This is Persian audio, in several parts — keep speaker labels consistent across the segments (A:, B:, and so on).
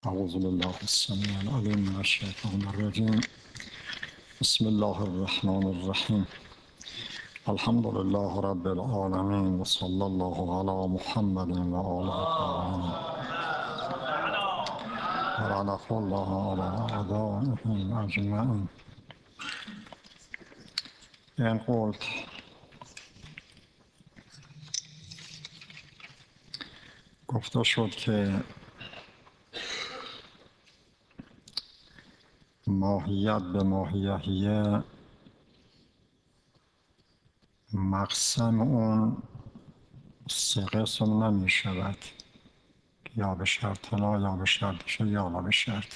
A: أعوذ بالله السميع العليم من الشيطان الرجيم. بسم الله الرحمن الرحيم. الحمد لله رب العالمين وصلى الله على محمد وآله الطاهرين ولعنة الله على أعدائهم أجمعين. این قلت گفته شد که ماهیت به ماهیهیه مقسم اون سه قسم نمی شود، یا به شرط لا یا به شرط شد یا لا به شرط.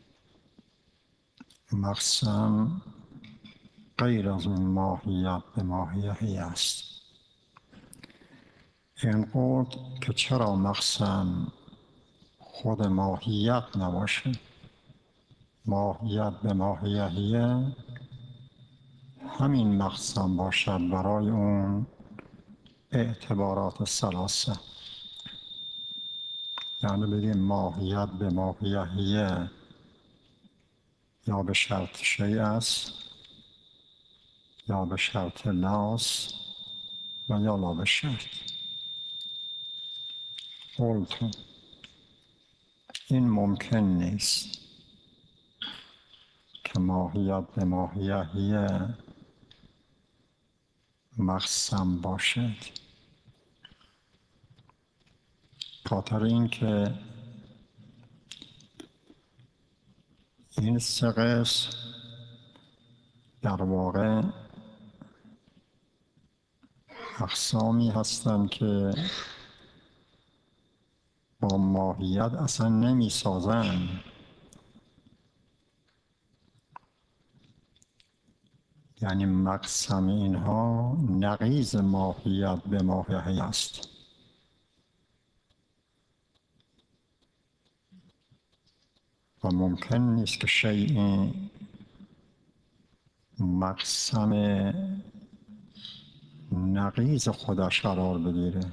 A: مقسم غیر از اون ماهیت به ماهیهی است. این قول که چرا مقسم خود ماهیت نباشه، ماهیت به ماهیهیه، همین مقسم باشد برای اون اعتبارات ثلاثه. یعنی بگیم ماهیت به ماهیهیه یا به شرط شیء است، یا به شرط لاست و یا لا به شرط. قلت این ممکن نیست که ماهیت به ماهیهیه مقسم باشد، خاطر اینکه این سه قسم در واقع اقسامی هستند که با ماهیت اصلا نمی سازند. یعنی مقسم اینها نقیض ماهیت به ماهیت است. و ممکن نیست که شیء مقسم نقیض خودش قرار بگیره.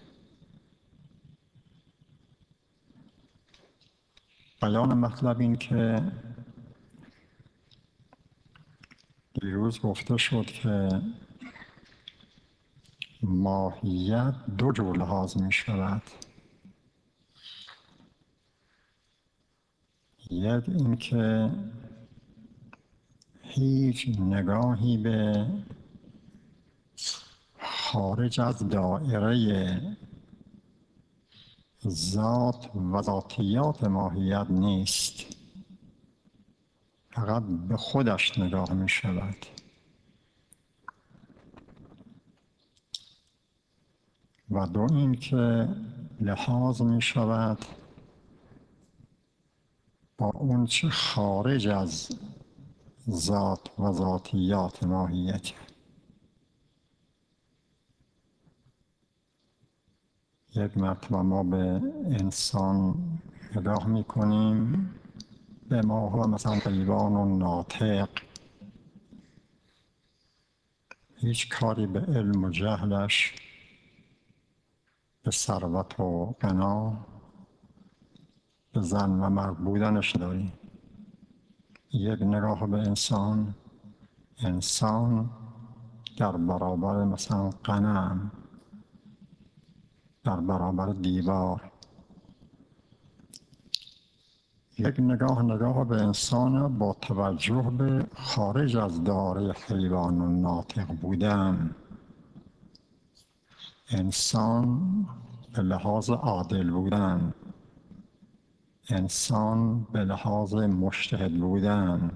A: بیان مطلب این که دیروز گفته شد که ماهیت دو جور لحاظ می شود. یک این که هیچ نگاهی به خارج از دایره ذات و ذاتیات ماهیت نیست، فقط به خودش نگاه می شود. و دو این که لحاظ می شود با اون چه خارج از ذات و ذاتیات ماهیت. یک مرتبه ما به انسان نگاه می کنیم، به ما مثلا حیوان و ناطق، هیچ کاری به علم و جهلش، به ثروت و غنا، به زن و مرد بودنش داریم. یک نگاه به انسان، انسان در برابر مثلا غنم، در برابر دیوار. یک نگاه به انسان با توجه به خارج از دایره حیوان و ناطق بودن. انسان به لحاظ عادل بودن، انسان به لحاظ مجتهد بودن،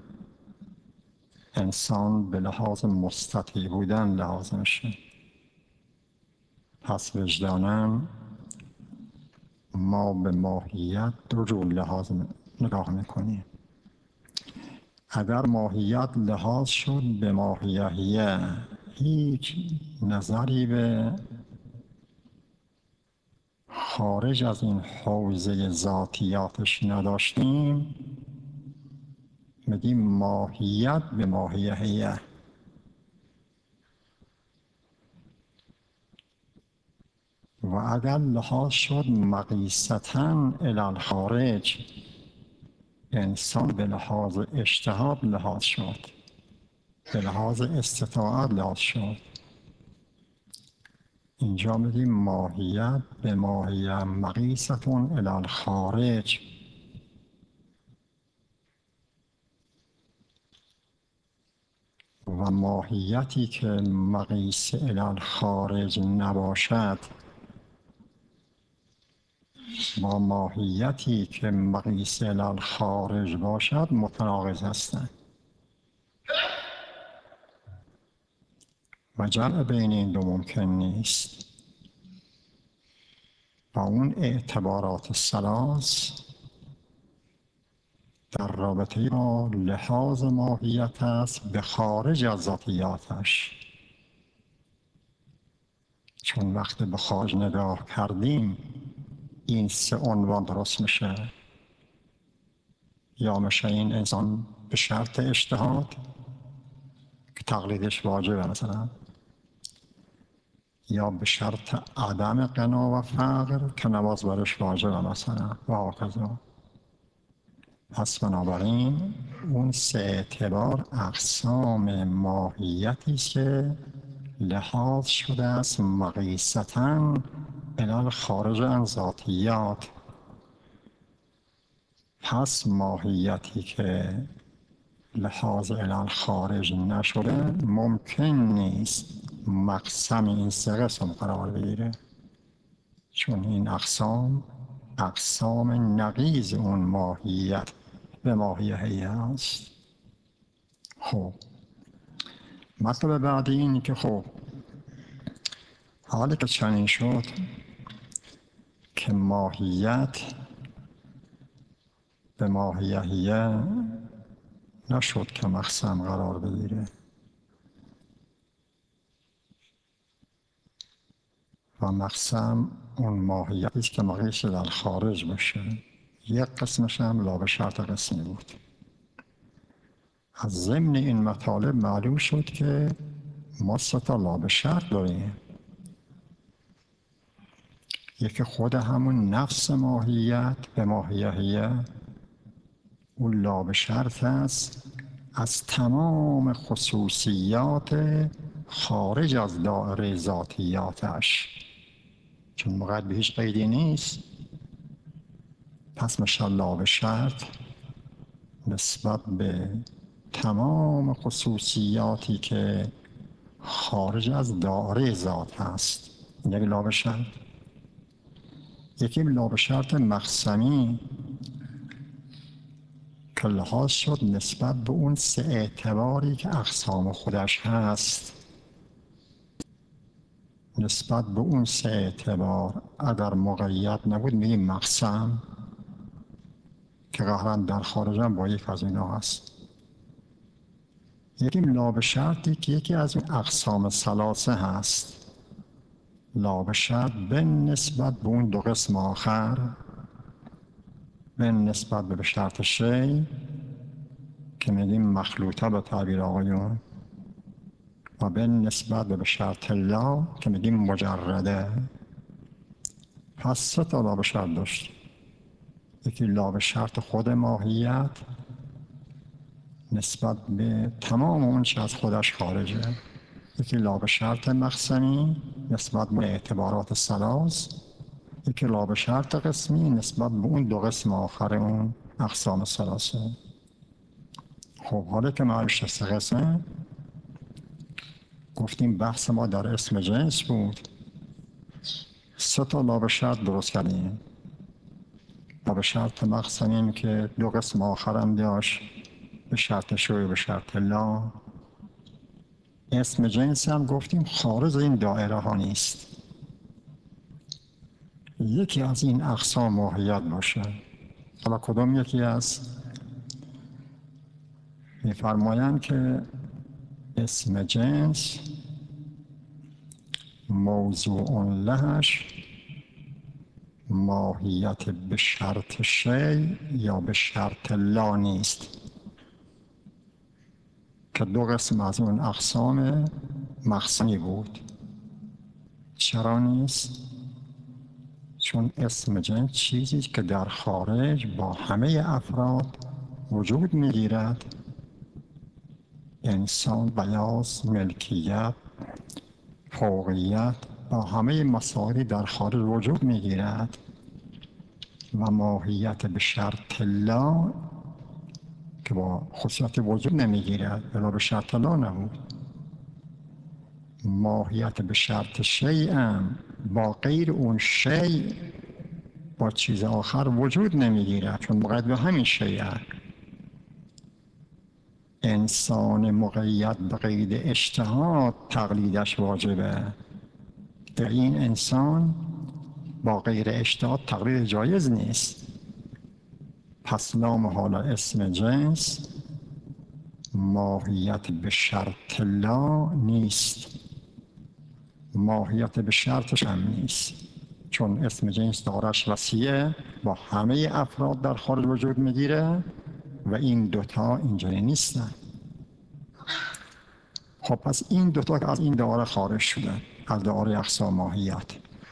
A: انسان به لحاظ مستطیع بودن لحاظ میشه. پس وجداناً ما به ماهیت دو جور لحاظ نگاه میکنیم. اگر ماهیت لحاظ شد به ماهیهیه، هیچ نظری به خارج از این حوزه ذاتیاتش نداشتیم، میگیم ماهیت به ماهیهیه. و اگر لحاظ شد مقیستاً الی الخارج، انسان به لحاظ اجتهاد لحاظ شد، به لحاظ استطاعت لحاظ شد. اینجا میگیم ماهیت به ماهیت مقیستون الی الخارج. و ماهیتی که مقیس الی الخارج نباشد با ماهیتی که مقیس الی الخارج باشد متناقض هستند و جمع بین این دو ممکن نیست. و اون اعتبارات ثلاث در رابطه با لحاظ ماهیت است به خارج از ذاتیاتش. چون وقتی به خارج نگاه کردیم این سه عنوان درست میشه. یا میشه این انسان به شرط اجتهاد که تقلیدش واجبه مثلا، یا به شرط عدم غنا و فقر که نماز برش واجبه مثلا و هکذا. پس بنابراین اون سه اعتبار اقسام ماهیتی است که لحاظ شده است مقیستاً الی خارج عن ذاتیات. پس ماهیتی که لحاظ الی خارج نشده ممکن نیست مقسم این سه قسم قرار بگیره، چون این اقسام نقیض اون ماهیت به ماهیه هست. خب مطلب بعدی اینه که خب حالی که چنین شد که ماهیت به ماهیه نشد که مقسم قرار بگیره و مقسم اون ماهیتی است که مقیس در خارج باشه. یک قسمش هم لا به شرط قسمی بود. از ضمن این مطالب معلوم شد که ما سه تا لا به شرط داریم. یکی خود همون نفس ماهیت به ماهیه، اون لا به شرط است از تمام خصوصیات خارج از دایره ذاتیاتش، چون مقید به هیچ قیدی نیست. پس میشه لا به شرط نسبت به تمام خصوصیاتی که خارج از دایره ذات هست. یک لا به شرط. یکی لا به شرط مقسمی که لحاظ شد نسبت به اون سه اعتباری که اقسام خودش هست. نسبت به اون سه اعتبار اگر مقید نبود میگیم مقسم، که قهرا در خارج هم با یک از اینا هست. یکی لا به شرطی که یکی از اون اقسام ثلاثه هست. لا به شرط به نسبت به اون دو قسم آخر، به نسبت به شرط شی که میگیم مخلوطه به تعبیر آقایون، و به نسبت به شرط لا که میگیم مجرده. پس سه تا لا به شرط داشت. یکی لا به شرط خود ماهیت نسبت به تمام اون چه از خودش خارجه. یکی لا به شرط مقسمی نسبت به اعتبارات ثلاث. یکی لا به شرط قسمی نسبت به اون دو قسم آخر اون اقسام ثلاثه. خب حالا که معلوم شد سه قسمه، گفتیم بحث ما در اسم جنس بود. سه تا لا به شرط درست کردیم. لا به شرط مقسمی که دو قسم آخرم داشت، به شرط شوی به شرط لا. اسم جنس هم گفتیم خارج این دایره ها نیست. یکی از این اقسام ماهیت باشه. حالا کدوم یکی است؟ می‌فرمایند که اسم جنس موضوع لهش ماهیت به شرط شی یا به شرط لا نیست، که دو قسم از اون اقسام مقسمی بود. چرا نیست؟ چون اسم جنس چیزی که در خارج با همه افراد وجود میگیرد. انسان بیاض، ملکیت، فوقیت با همه مسائلی در خارج وجود میگیرد و ماهیت به شرط لا که با خصوصیت وجود نمیگیرد، بلا به شرط لا نبود. ماهیت به شرط شیء با غیر اون شیء با چیز آخر وجود نمیگیرد، چون مقید به همین شیء. انسان مقید به قید اجتهاد تقلیدش واجبه. در این انسان با غیر اجتهاد تقلید جایز نیست. پس لا محالة اسم جنس ماهیت به شرط لا نیست، ماهیت به شرطش هم نیست، چون اسم جنس دارش وسیعه، با همه افراد در خارج وجود میگیره و این دوتا اینجوری نیستن. خب پس این دوتا که از این دایره خارج شدن، از دایره اقسام ماهیت،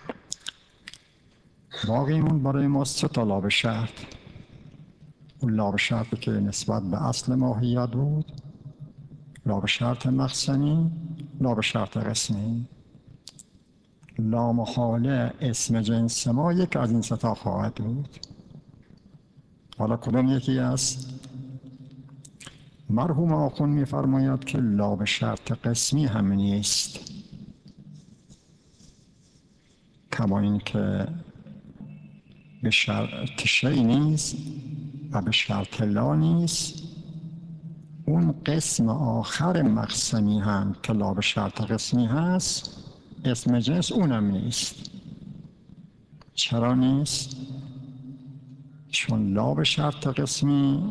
A: باقی مون برای ما سه تا لاب شرط. اون لاب شرطی که نسبت به اصل ماهیت بود، لاب شرط مخزنی، لاب شرط قسمی. لا محاله اسم جنس ما یک از این سه تا خواهد بود. حالا کدوم یکی است؟ مرحوم آخوند می‌فرماید که لاب شرط قسمی هم نیست، کما این که به شرط شی نیست و به شرط لا نیست. اون قسم آخر مقسمی هم که لاب شرط قسمی هست اسم جنس اونم نیست. چرا نیست؟ چون لاب شرط قسمی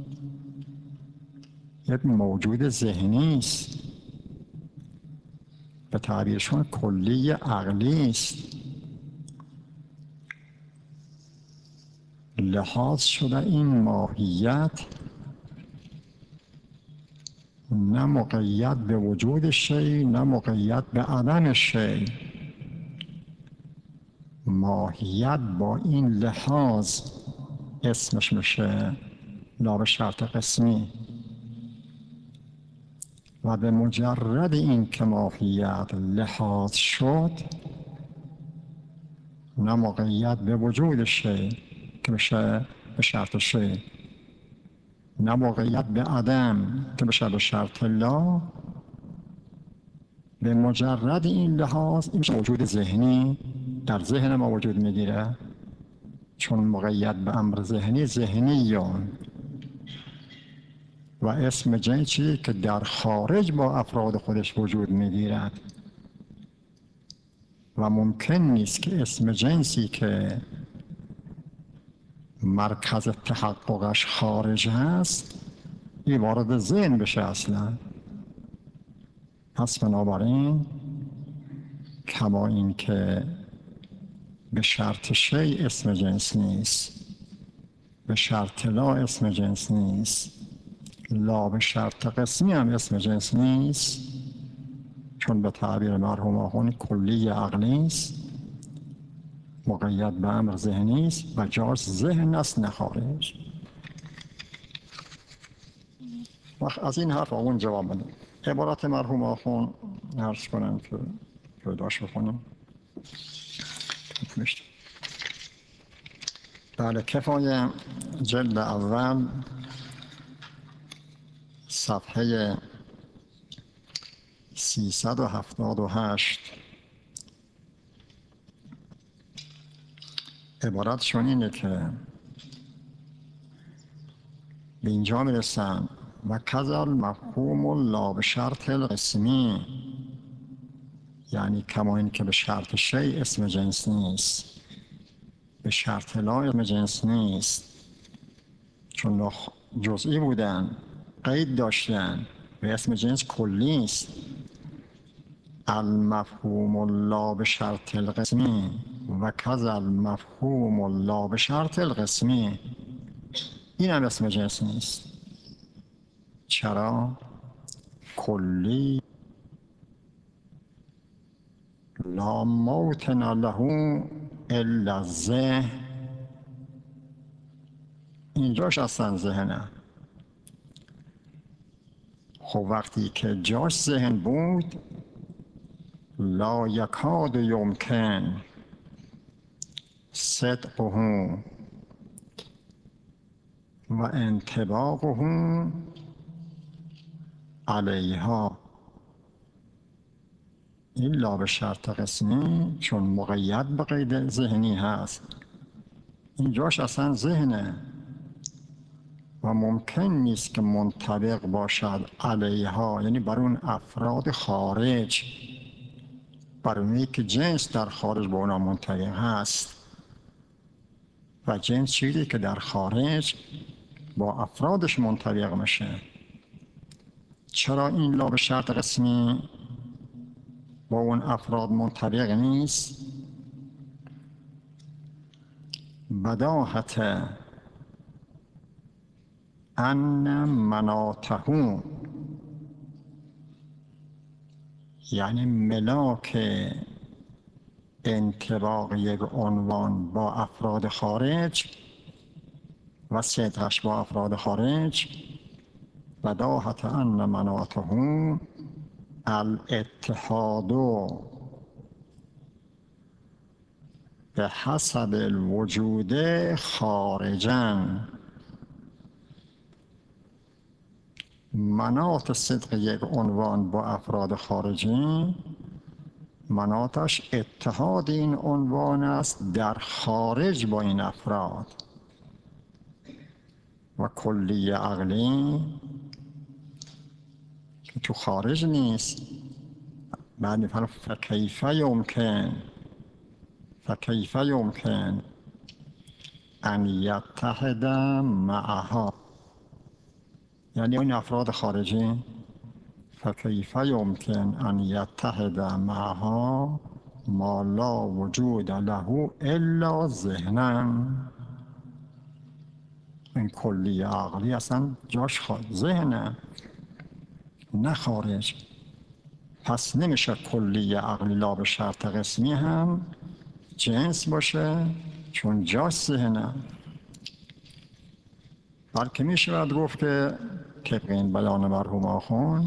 A: یک موجود ذهنی است، به تعبیرشون کلی عقلی است. لحاظ شده این ماهیت نه مقید به وجود شی نه مقید به عدم شی. ماهیت با این لحاظ اسمش میشه لاب شرط قسمی و به مجرد این که ماهیت لحاظ شد نه مقید به وجود شی که بشه به شرط شی، نه مقید به عدم که بشه به شرط لا. به مجرد این لحاظ این وجود ذهنی در ذهن ما وجود میگیره، چون مقید به امر ذهنی ذهنیون و اسم جنسی که در خارج با افراد خودش وجود میگیرد و ممکن نیست که اسم جنسی که مرکز تحققش خارج هست این وارد ذهن بشه اصلا. پس بنابراین کما این که به شرط شی اسم جنس نیست، به شرط لا اسم جنس نیست، لا به شرط قسمی هم اسم جنس نیست، چون به تعبیر مرحوم آخوند کلی عقلی است، مقید به امر ذهنی است و جاش ذهن است نه خارج. از این حرف آخوند جواب بدیم. عبارت مرحوم آخوند عرض کنم که پیداش بخونیم. بله، کفایه جلد اول صفحه 378 عبارتشون اینه که به اینجا میرسن و کذل مفهوم لا به شرط القسمی، یعنی کما این که به شرط شی اسم جنس نیست به شرط لا اسم جنس نیست، چون جزئی بودن قید داشتن و اسم جنس کلی است. المفهوم لا به شرط القسمی و کذا المفهوم لا به شرط القسمی، این هم اسم جنس نیست. چرا؟ کلی لا موطن له الا الذهن، اینجاش اصلا ذهنه، خب وقتی که جاش ذهن بود، لا یکاد یمکن صدقه و انطباقه علیها. این لا به شرط قسمی چون مقید به قید ذهنی هست، این جاش اصلا ذهنه و ممکن نیست که منطبق باشد علیها، یعنی بر اون افراد خارج، بر اونی که جنس در خارج با اونا منطبق هست. و جنس چیزی که در خارج با افرادش منطبق میشه. چرا این لا به شرط قسمی با اون افراد منطبق نیست؟ بداهت ان مناطه، یعنی ملاک انطباق یک عنوان با افراد خارج و صدقش با افراد خارج، بداهت ان مناطه الاتحاد به حسب الوجود خارجا. مناط صدق یک عنوان با افراد خارجی، مناطش اتحاد این عنوان است در خارج با این افراد. و کلی عقلی که تو خارج نیست. بعد میفرم فکیف یمکن ان یتحد معها، یعنی این افراد خارجی فکیف یمکن ان یتحد معها ما لا وجود له الا ذهنا. این کلی عقلی اصلا جاش ذهنه نه خارج. پس نمیشه کلی عقلی لا به شرط قسمی هم جنس باشه چون جاش ذهنه. بلکه میشود گفت که طبق این بیان مرحوم آخوند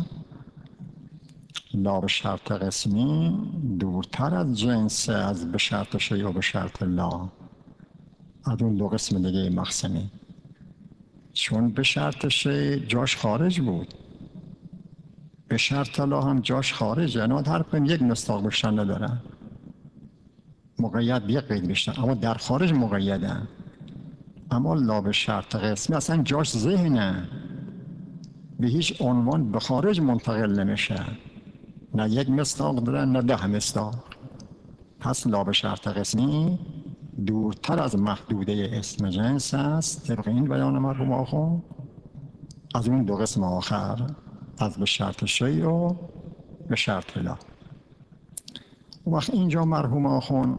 A: لا به شرط قسمی دورتر از جنس از به شرط شیء و به شرط لا، از اون دو قسم دیگه مقسمی. چون به شرط شیء جاش خارج بود، به شرط لا هم جاش خارج، یعنی هر کدوم یک مصداق بیشتر ندارن، مقید به یک قید بیشتر، اما در خارج مقیدن. اما لا به شرط قسمی اصلا جاش ذهنه، به هیچ عنوان به خارج منتقل نمیشه، نه یک مصداق دارن نه 10 مصداق. پس لا به شرط قسمی دورتر از محدوده اسم جنس است طبق این بیان مرحوم آخوند از اون دو قسم آخر، از به شرط شیء و به شرط لا. وقت اینجا مرحوم آخوند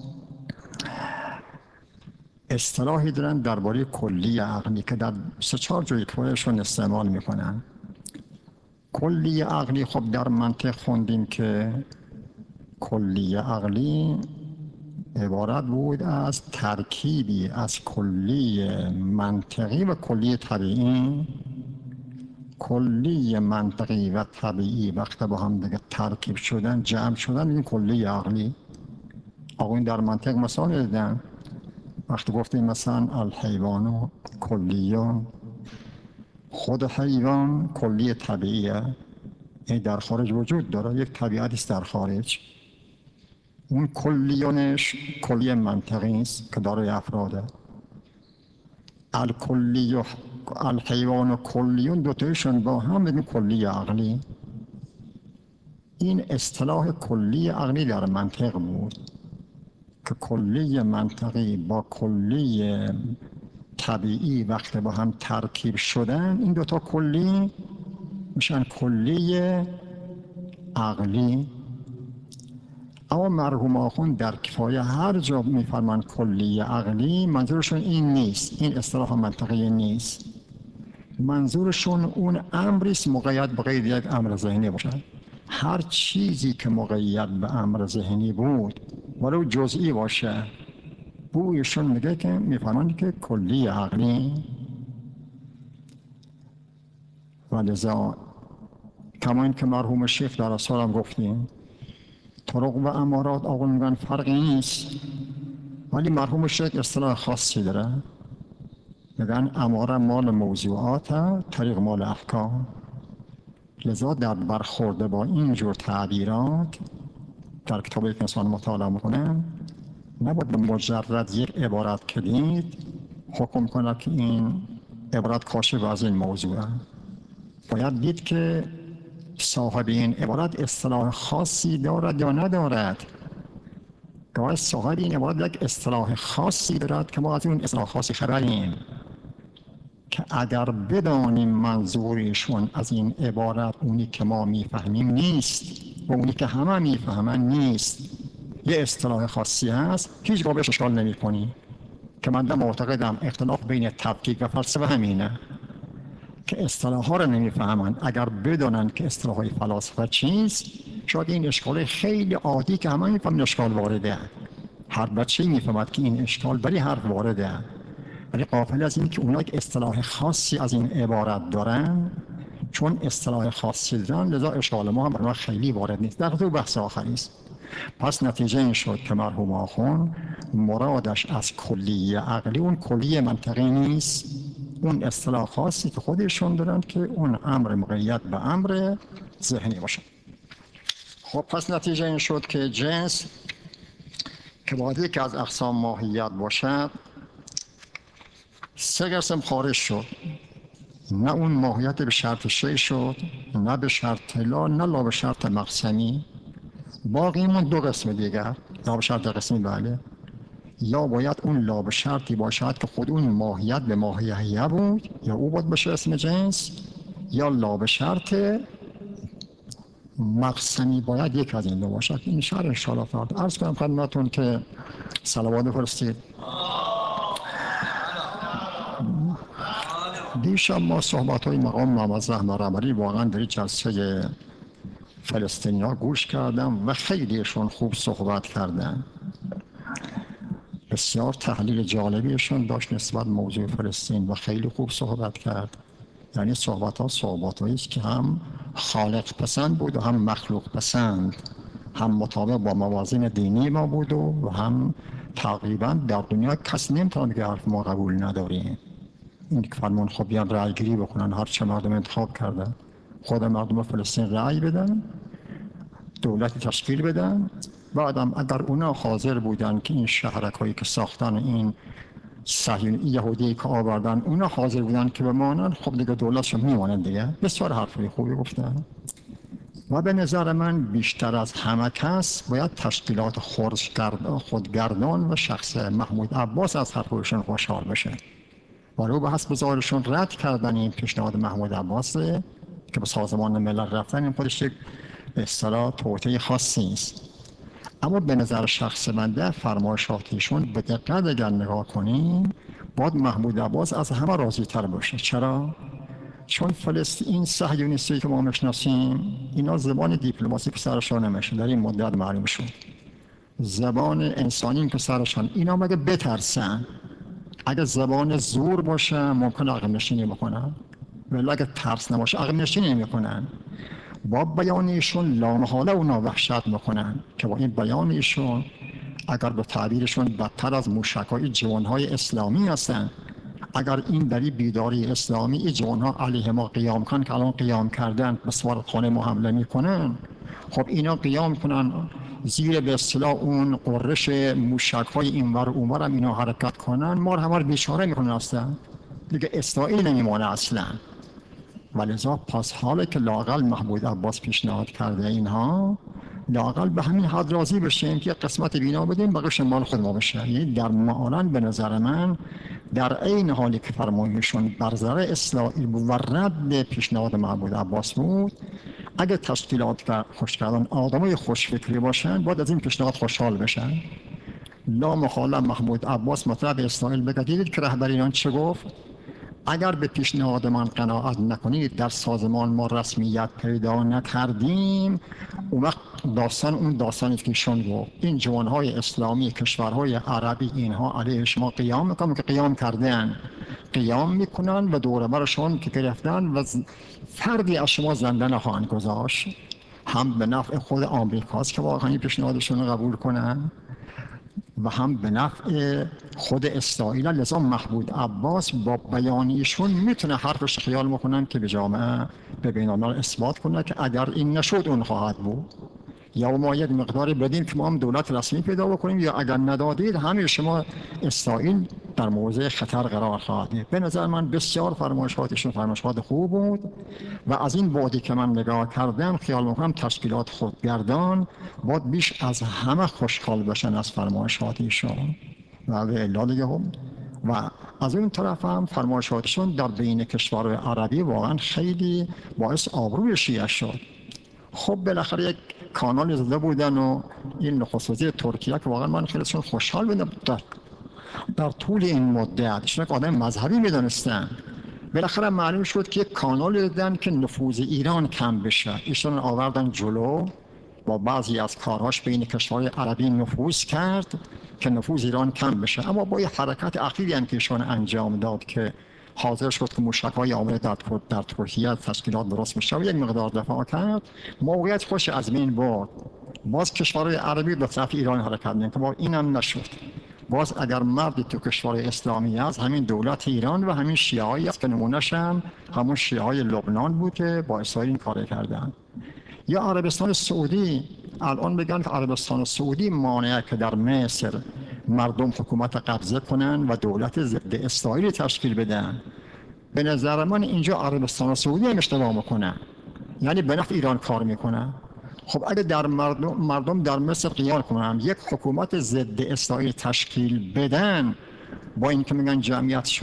A: اصطلاحی دارن درباره کلی عقلی که در 3-4 جای کتابشون استعمال میکنن. کلی عقلی خب در منطق خوندیم که کلی عقلی عبارت بود از ترکیبی از کلی منطقی و کلی طبیعی. کلی منطقی و طبیعی وقتی با هم دیگه ترکیب شدن، جمع شدن، این کلی عقلی. آقا در منطق مثال دیدن وقتی گفتیم مثلا الحیوان کلیون، خود حیوان کلی طبیعیه، این در خارج وجود داره، یک طبیعتی است در خارج. اون کلیونش کلی منطقی است که داره افراده. الکلی الحیوان و کلیون دوتایشون با هم بگیم کلی عقلی. این اصطلاح کلی عقلی در منطق بود که کلی منطقی با کلی طبیعی وقتی با هم ترکیب شدن، این دوتا کلی میشن کلی عقلی. اما مرحوم آخوند در کفایه هر جا میفرمان کلی عقلی، منظورشون این نیست، این اصطلاح منطقی نیست. منظورشون اون امریست مقید به قید یک امر ذهنی باشد. هر چیزی که مقید به امر ذهنی بود ولو جزئی باشه، بویشون میگه که میفرمانی که کلی عقلی. ولذا کما این که مرحوم شیخ در اصالم گفتیم طرق و امارات آقا میگن فرقی نیست، ولی مرحوم شیخ اصطلاح خاصی داره، میگن اماره مال موضوعات، طریق مال احکام. لذا در برخورده با این جور تعبیرات در کتابی که انسان مطالعه میکنه نباید به مجرد یک عبارت که دید حکم کنه که این عبارت کاشف از این موضوعه. باید دید که صاحب این عبارت اصطلاح خاصی دارد یا ندارد. گاهی صاحب این عبارت یک اصطلاح خاصی دارد که ما از اون اصطلاح خاصی خبریم، که اگر بدانیم منظورشون از این عبارت اونی که ما میفهمیم نیست و اونی که همه میفهمن نیست، یه اصطلاح خاصی هست، هیچ بهش اشکال نمی کنی. که من معتقدم اختلاف بین تفکیک و فلسفه همینه که اصطلاح ها رو نمیفهمن. اگر بدانن که اصطلاح های فلاسفه چیست، شاید این اشکال خیلی عادی که همه میفهمن اشکال وارده، هر بچه میفهمد که این اشکال برای حرف وارده، ولی غافل از این که اونا یک اصطلاح خاصی از این عبارت دارن، چون اصطلاح خاصی دارن لذا اشکال ما هم برای خیلی وارد نیست. در تو بحث آخری است. پس نتیجه این شد که مرحوم آخوند مرادش از کلیه عقلی اون کلیه منطقی نیست، اون اصطلاح خاصی که خودشون دارن که اون امر مقید به امر ذهنی باشه. خب پس نتیجه این شد که جنس که باید یکی از اقسام ماهیت باشد، سه قسم خارج شد. نه اون ماهیت به شرط شی شد، نه به شرط لا، نه لا به شرط مقسمی. باقی من دو قسم دیگر، لا به شرط قسمی بله، یا باید اون لا به شرطی باشد که خود اون ماهیت به ماهیه بود، یا او باید بشه اسم جنس، یا لا به شرط مقسمی باید یک از این دو باشد. این شرح انشاءالله فرد عرض کنم خدمتون که صلوات بفرستید. دیشب ما صحبت های مقام محمد زحمه رهبری واقعا در جلسه فلسطینی ها گوش کردم و خیلیشون خوب صحبت کردن، بسیار تحلیل جالبیشون داشت نسبت موضوع فلسطین و خیلی خوب صحبت کرد. یعنی صحبت هایی است که هم خالق پسند بود و هم مخلوق پسند، هم مطابق با موازین دینی ما بود و هم تقریبا در دنیا کس نمیتونه که حرف ما قبول نداریم. این که فرمون خب بیان رأی گیری بکنن، هر چه مردم انتخاب کردن، خود مردم فلسطین رأی بدن، دولتی تشکیل بدن، بعدم اگر اونا حاضر بودن که این شهرک هایی که ساختن این صهیونی یهودی که آوردن اونا حاضر بودن که بمانن، خب دیگه دولتشون میمانن دیگه. بسیار حرفی خوبی گفتن و به نظر من بیشتر از همه کس باید تشکیلات خودگردان و شخص محمود عباس از حرفشون خوشحال بشه. ولو به حسب ظاهرشون رد کردن این پیشنهاد محمود عباس که به سازمان ملل رفتن، این خودش یک به اصطلاح توطئه خاصی است. اما به نظر شخص بنده فرمایشاتشون به دقت اگر نگاه کنیم باید محمود عباس از همه راضی تر باشه. چرا؟ چون فلسطین صهیونیستی که ما میشناسیم اینا زبان دیپلماسی که سرشان نمیشه در این مدت معلوم شد، زبان انسانی که سرشان اینا مگه بترسن، اگه زبان زور باشه ممکن عقب نشینی بکنن، ولی اگه ترس نباشه عقب نشینی نمیکنن. با بیان ایشون لامحاله اونا وحشت میکنن که با این بیان ایشون اگر به تعبیرشون بدتر از موشک‌های جوانهای اسلامی هستن، اگر این دری بیداری اسلامی این جوانها علیه ما قیام کنن که الان قیام کردن به سفارتخانه ما حمله میکنن، خب اینا قیام کنن زیر به اصطلاح اون قررش موشک‌های اینور و اونور هم اینا حرکت کنن، ما رو همه بیچاره میکنن، اصلا دیگه اسرائیل نمیمونه اصلا. ولذا پس حاله که لااقل محمود عباس پیشنهاد کرده اینها، لااقل به همین حد راضی بشیم که قسمت بینا بدیم بقیش مال خود ما بشه. یعنی در معالاً به نظر من در عین حالی که فرمایشون بر ضرر اسرائیل بود و رد پیشنهاد محمود عباس بود، اگه تشکیلات خوشگردان آدمای خوشفکری باشن باید از این پیشنهاد خوشحال بشن. لا محاله محمود عباس مطلب اسرائیل بگه دیدید که رهبر ایران چه گفت؟ اگر به پیشنهاد من قناعت نکنید در سازمان ما رسمیت پیدا نکردیم، اون وقت اون داستانی که ایشون گفت این جوانهای اسلامی کشورهای عربی اینها علیه شما قیام میکنن که قیام کردن، قیام میکنن و دور برشون که گرفتن و فردی از شما زنده نخواهند گذاشت. هم به نفع خود آمریکاست که واقعا این پیشنهادشون رو قبول کنن و هم به نفع خود اسرائیل. لذا محمود عباس با بیانیشون میتونه حرفش خیال میکنن که به جامعه به بین الملل اثبات کنه که اگر این نشد اون خواهد بود، یا ما یک مقداری بدیم که ما هم دولت رسمی پیدا بکنیم، یا اگر ندادید همه شما اسرائیل در موضع خطر قرار خواهد گرفت. به نظر من بسیار فرمایشاتشون فرمایشات خوب بود و از این بعدی که من نگاه کردم خیال میکنم تشکیلات خودگردان باید بیش از همه خوشحال بشن از فرمایشاتشون و به الا دیگه هم. و از اون طرف هم فرمایشاتشون در بین کشورهای عربی واقعا خیلی باعث آبروی شیعه شد. خب بالاخره یک کانال زده بودن و این نخست وزیر ترکیه که واقعا من خیلیشون خوشحال بودم در طول این مدت ایشون یک آدم مذهبی میدونستن. بالاخره معلوم شد که یک کانال دیدن که نفوذ ایران کم بشه، ایشون آوردن جلو با بعضی از کارهاش بین کشورهای عربی نفوذ کرد که نفوذ ایران کم بشه. اما با یه حرکت اخیری هم که ایشون انجام داد که حاضر شد که موشک‌های آمریکا در ترکیه تشکیلات درست میشه و یک مقدار دفاع کرد، موقعیت خوش از بین برد. باز کشورهای عربی به طرف ایران حرکت می‌کنن که با اینم نشد. باز اگر مردی تو کشور اسلامی است، همین دولت ایران و همین شیعه‌ای است که نمونه‌ش هم همون شیعه‌های لبنان بود که با اسرائیل این کار کردن. یا عربستان سعودی، الان بگن که عربستان سعودی مانعه که در مصر مردم حکومت قبضه کنن و دولت ضد اسرائیل تشکیل بدن. به نظر من اینجا عربستان سعودی هم اشتباه میکنن، یعنی به نفع ایران کار میکنن. خب اگه در مردم در مصر قیام کنن یک حکومت ضد اسرائیل تشکیل بدن، با اینکه میگن جمعیتش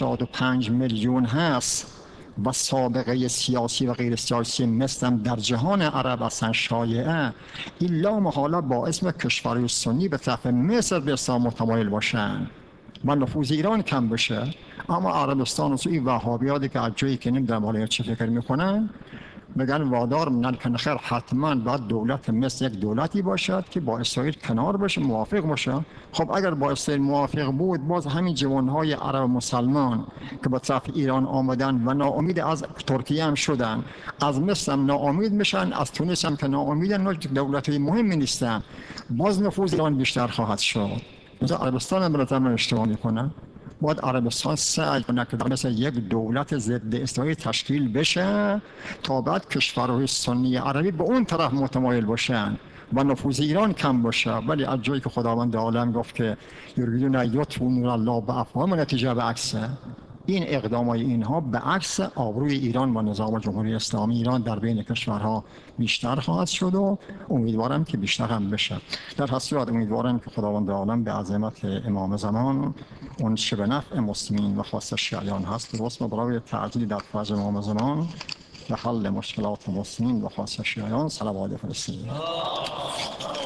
A: 85 میلیون هست و سابقه سیاسی و غیر سیاسی مثل در جهان عرب اصلا شایعه، این لا محاله باعث کشورهای سنی به طرف مصر به اسلام متمایل باشن و نفوذ ایران کم بشه. اما عربستان و این وهابیاتی که از جایی که نمیدونم حالا چه فکر میکنن، میگن وادار میگن که نخیر حتما باید دولت مصر یک دولتی باشد که با اسرائیل کنار بشه، موافق باشه. خب اگر با اسرائیل موافق بود، باز همین جوانهای عرب مسلمان که با طرف ایران آمدن و ناامید از ترکیه هم شدن، از مصر هم ناامید میشن، از تونس هم که ناامیدن، دولت‌های مهمی نیستن، باز نفوذ ایران بیشتر خواهد شد. مثلا عربستان هم به نظر من اشتباه میکنن. باید عربستان سعی کنه که مثل یک دولت ضد اسرائیل تشکیل بشه تا بعد کشورهای سنی عربی به اون طرف متمایل باشن و نفوذ ایران کم باشه. ولی از جایی که خداوند عالم گفت که یریدون یطفئوا نور الله بافواههم، نتیجه به عکسه. این اقدامای اینها به عکس آبروی ایران و نظام جمهوری اسلامی ایران در بین کشورها بیشتر خواهد شد و امیدوارم که بیشتر هم بشه. در هر صورت امیدوارم که خداوند عالم به عظمت امام زمان اون چه به نفع مسلمین و خاصه شیعیان هست درست برای تعجیل در فرج امام زمان و حل مشکلات مسلمین و خاصه شیعیان صلوات بفرستید.